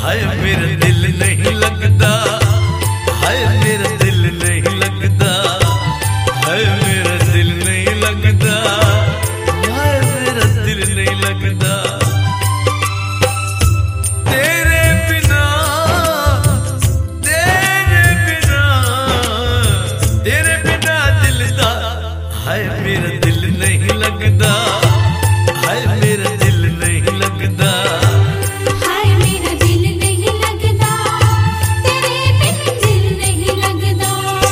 हाय मेरा दिल नहीं लगता, हाय मेरा दिल नहीं लगता, हाय मेरा दिल नहीं लगता, हाय मेरा दिल नहीं लगता। तेरे बिना, तेरे बिना, तेरे बिना दिल दा, हाय मेरा दिल नहीं लगता, हाय मेरा दिल नहीं लगता। हाय मेरा दिल नहीं लगता, तेरे बिन दिल नहीं लगता।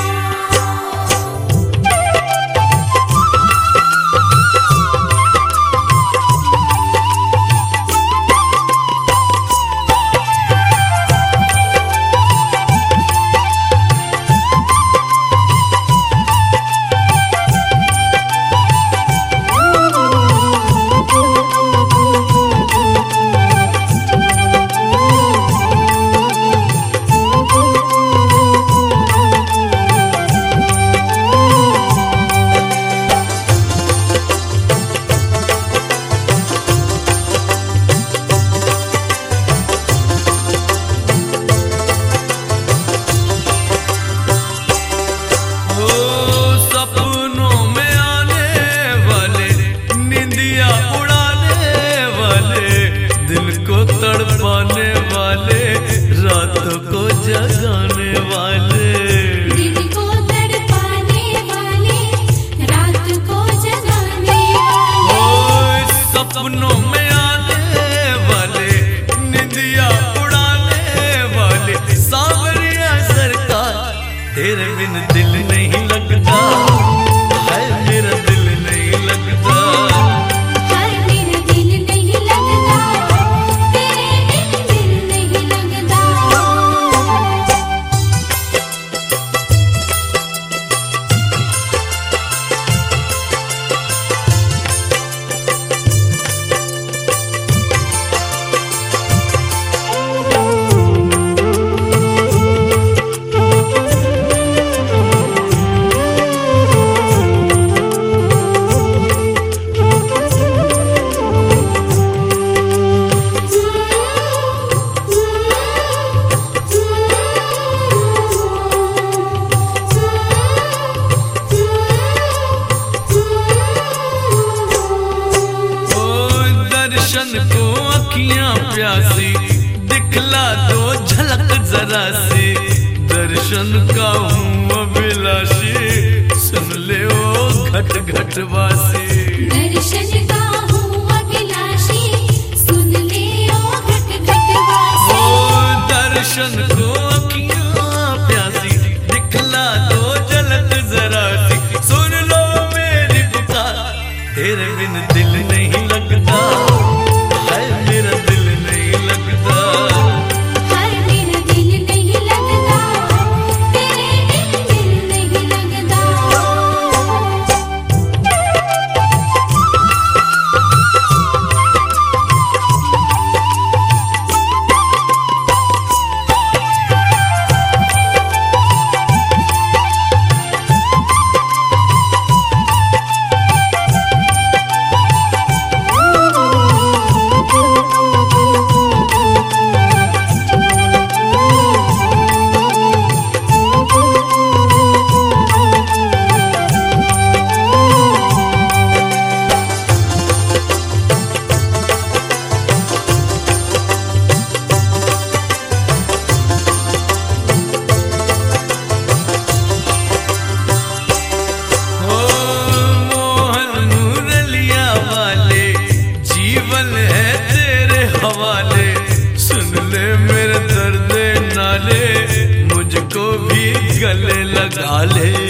तड़पाने वाले, रातों को जगाने वाले, दिल को तड़पाने वाले, रात को जगाने वाले। ओ सपनों में आने वाले, निंदिया उड़ाने वाले, सांवरिया सरकार, तेरे बिन दिल नहीं लगता, हाय मेरा दिल नहीं लगता। दर्शन को अखियां प्यासी, दिखला दो झलक जरा सी, दर्शन का हूँ अभिलाषी, सुन ले ओ घट घट वासी। दर्शन का हूँ अभिलाषी, सुन ले ओ घट घट वासी। ओ दर्शन को अखियां प्यासी, दिखला दो झलक जरा सी, सुन लो मेरी पुकार, तेरे बिन दिल नहीं लगता, हाय मेरा दिल नहीं लगता। हाय मेरा दिल नहीं लगता, तेरे बिन दिल नहीं लगता। हवाले, सुन ले मेरे दर्द नाले, मुझको भी गले लगा ले।